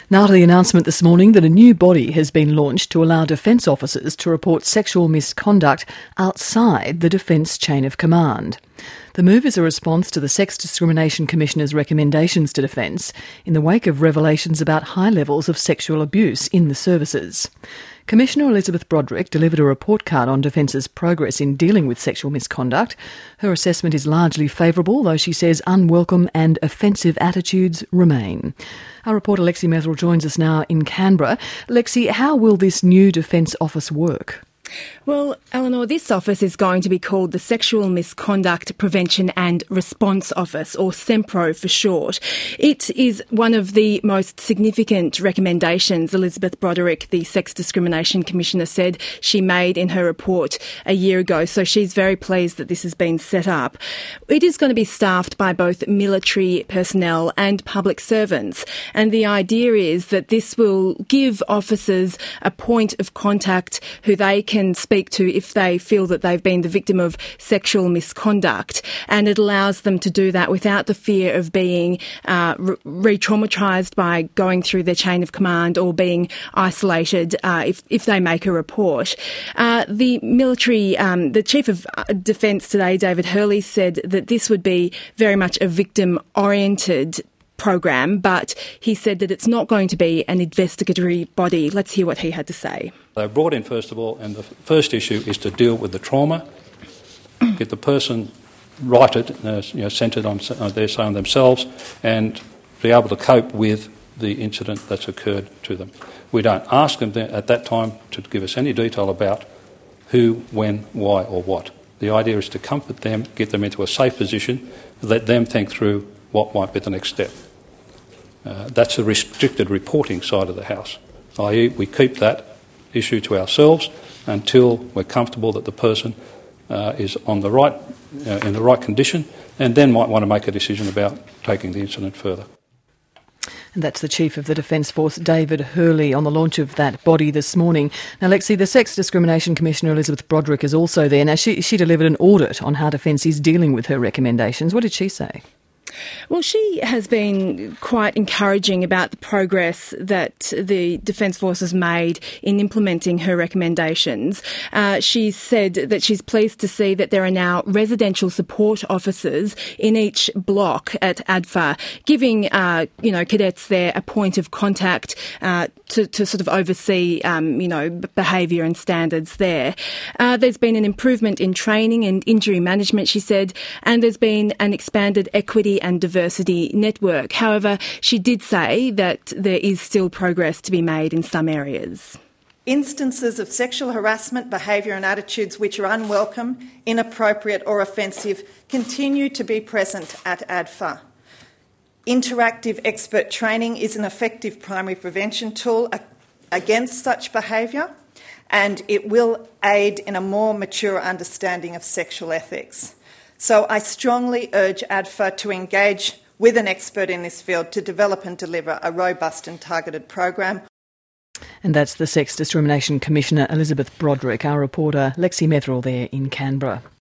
Now to the announcement this morning that a new body has been launched to allow defence officers to report sexual misconduct outside the defence chain of command. The move is a response to the Sex Discrimination Commissioner's recommendations to Defence in the wake of revelations about high levels of sexual abuse in the services. Commissioner Elizabeth Broderick delivered a report card on Defence's progress in dealing with sexual misconduct. Her assessment is largely favourable, though she says unwelcome and offensive attitudes remain. Our reporter Lexi Metherell joins us now in Canberra. Lexi, how will this new Defence office work? Well, Eleanor, this office is going to be called the Sexual Misconduct Prevention and Response Office, or SEMPRO for short. It is one of the most significant recommendations Elizabeth Broderick, the Sex Discrimination Commissioner, said she made in her report a year ago, so she's very pleased that this has been set up. It is going to be staffed by both military personnel and public servants, and the idea is that this will give officers a point of contact who they can speak to if they feel that they've been the victim of sexual misconduct, and it allows them to do that without the fear of being re-traumatised by going through their chain of command or being isolated if they make a report. The Chief of Defence today, David Hurley, said that this would be very much a victim-oriented program, but he said that it's not going to be an investigatory body. Let's hear what he had to say. They were brought in first of all, and the first issue is to deal with the trauma, get the person righted, centred on themselves, and be able to cope with the incident that's occurred to them. We don't ask them at that time to give us any detail about who, when, why or what. The idea is to comfort them, get them into a safe position, let them think through what might be the next step. That's the restricted reporting side of the house, i.e. we keep that issue to ourselves until we're comfortable that the person is on the right, in the right condition, and then might want to make a decision about taking the incident further. And that's the Chief of the Defence Force, David Hurley, on the launch of that body this morning. Now, Lexi, the Sex Discrimination Commissioner, Elizabeth Broderick, is also there. Now, she delivered an audit on how Defence is dealing with her recommendations. What did she say? Well, she has been quite encouraging about the progress that the Defence Force has made in implementing her recommendations. She said that she's pleased to see that there are now residential support officers in each block at ADFA, giving cadets there a point of contact to sort of oversee behaviour and standards there. There's been an improvement in training and injury management, she said, and there's been an expanded equity and diversity network. However, she did say that there is still progress to be made in some areas. Instances of sexual harassment, behaviour and attitudes which are unwelcome, inappropriate or offensive continue to be present at ADFA. Interactive expert training is an effective primary prevention tool against such behaviour, and it will aid in a more mature understanding of sexual ethics. So I strongly urge ADFA to engage with an expert in this field to develop and deliver a robust and targeted program. And that's the Sex Discrimination Commissioner, Elizabeth Broderick. Our reporter Lexi Metherell there in Canberra.